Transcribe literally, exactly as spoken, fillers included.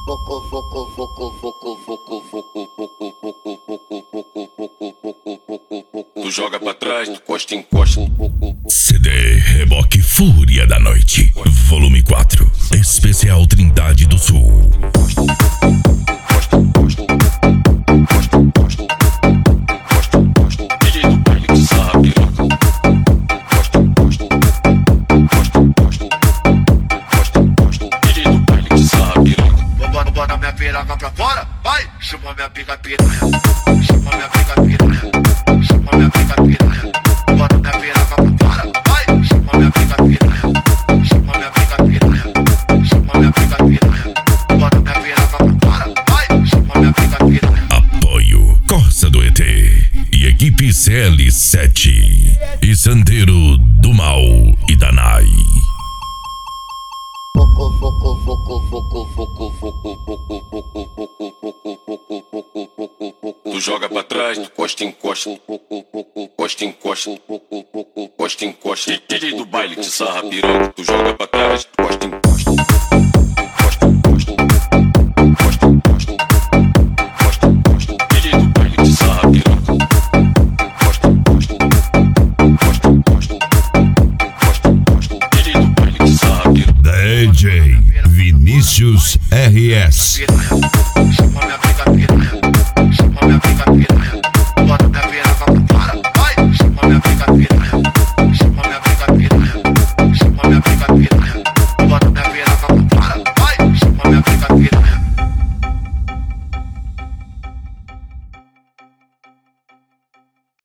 Tu joga pra trás, tu costa em costa. C D Reboque Fúria da Noite, volume quatro, especial Trindade do Sul. Bota minha piroca pra fora, vai! Chama minha pica piranha, chama minha pica piranha, chama minha pica piranha. Bota minha piroca pra fora, vai! Chama minha pica piranha, chama minha pica piranha, chama minha pica piranha. Bota minha piroca pra fora, vai! Chama minha pica piranha. Apoio Corsa do E T e equipe C L sete e Sandeiro do Mal e Danai. Tu joga pra trás, tu costa em costa. Costa em costa. Costa em costa. D J do baile te sarra piroca. Tu joga pra trás, tu costa em costa. Costa em costa. Costa em costa. Costa em costa. D J do baile te sarra piroca. Costa em costa. Costa em costa. Costa em costa. D J do baile te sarra piroca. D J Vinícius R S. Chama minha